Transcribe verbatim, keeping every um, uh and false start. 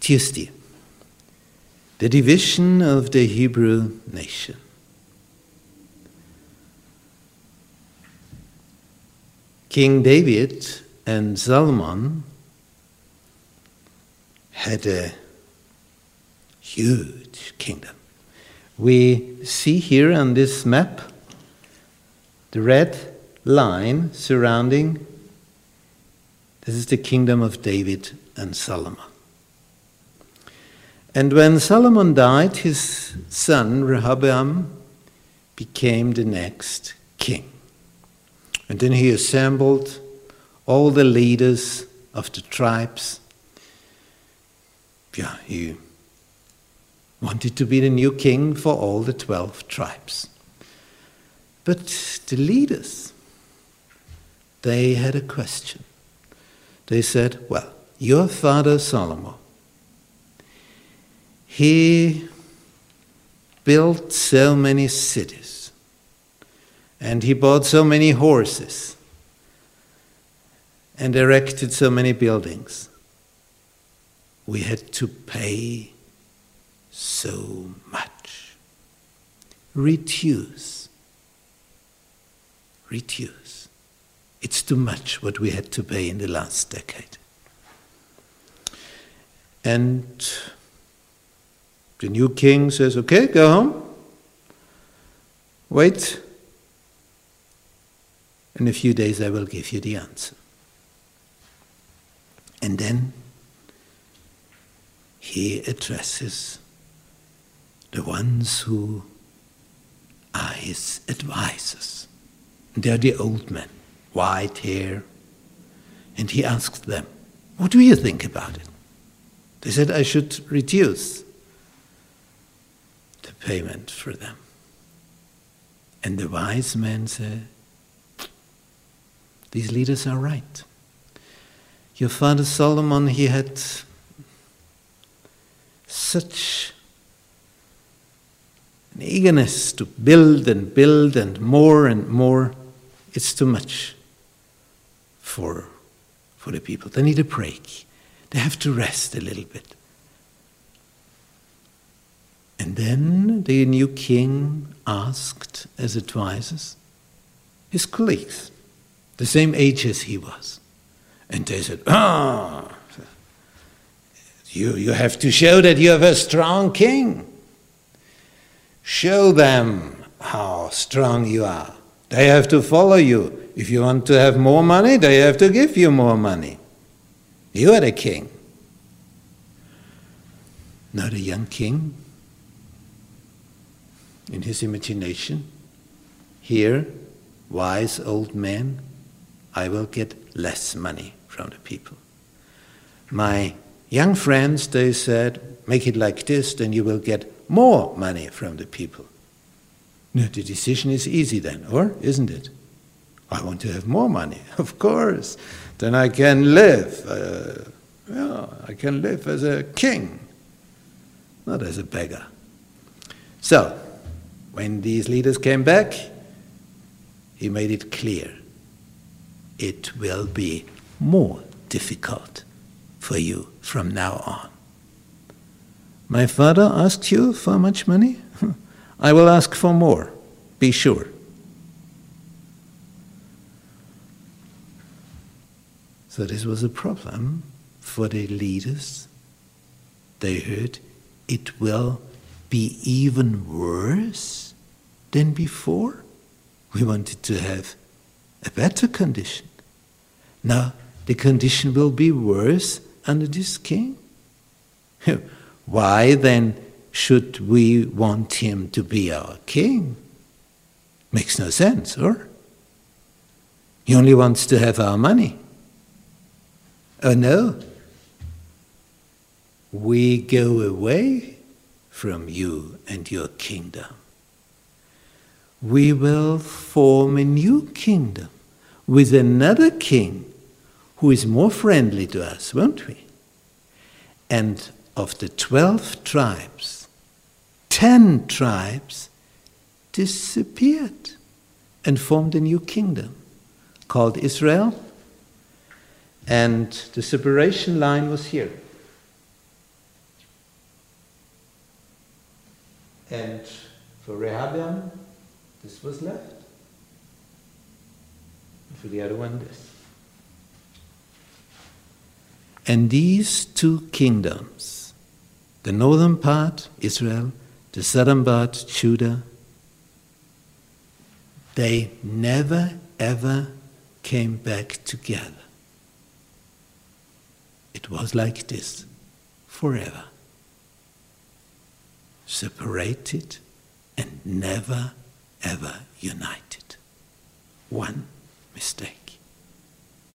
Tuesday, the division of the Hebrew nation. King David and Solomon had a huge kingdom. We see here on this map the red line surrounding, this is the kingdom of David and Solomon. And when Solomon died, his son Rehoboam became the next king. And then he assembled all the leaders of the tribes. Yeah, he wanted to be the new king for all the twelve tribes. But the leaders, they had a question. They said, well, your father Solomon, he built so many cities, and he bought so many horses, and erected so many buildings. We had to pay so much. Reduce. Reduce. It's too much what we had to pay in the last decade. And the new king says, okay, go home. Wait. In a few days I will give you the answer. And then he addresses the ones who are his advisors. They are the old men, white hair. And he asks them, what do you think about it? They said, I should reduce the payment for them. And the wise men said, these leaders are right. Your father Solomon, he had such an eagerness to build and build and more and more. It's too much for, for the people. They need a break. They have to rest a little bit. And then the new king asked as advisors his colleagues, the same age as he was. And they said, ah, you, you have to show that you have a strong king. Show them how strong you are. They have to follow you. If you want to have more money, they have to give you more money. You are the king. Now the young king, in his imagination, here, wise old man, I will get less money from the people. My young friends, they said, make it like this, then you will get more money from the people. No, the decision is easy then, or isn't it? I want to have more money, of course. Then I can live. Uh, yeah, I can live as a king, not as a beggar. So, when these leaders came back, he made it clear. It will be more difficult for you from now on. My father asked you for much money? I will ask for more, be sure. So this was a problem for the leaders. They heard it will be even worse than before. We wanted to have a better condition. Now the condition will be worse under this king. Why then should we want him to be our king? Makes no sense, or? He only wants to have our money. Oh no. We go away from you and your kingdom. We will form a new kingdom with another king who is more friendly to us, won't we? And of the twelve tribes, ten tribes disappeared and formed a new kingdom called Israel. And the separation line was here. And for Rehabeam, this was left. And for the other one, this. And these two kingdoms, the northern part, Israel, the southern part, Judah, they never ever came back together. It was like this forever. Separated and never ever united. One mistake.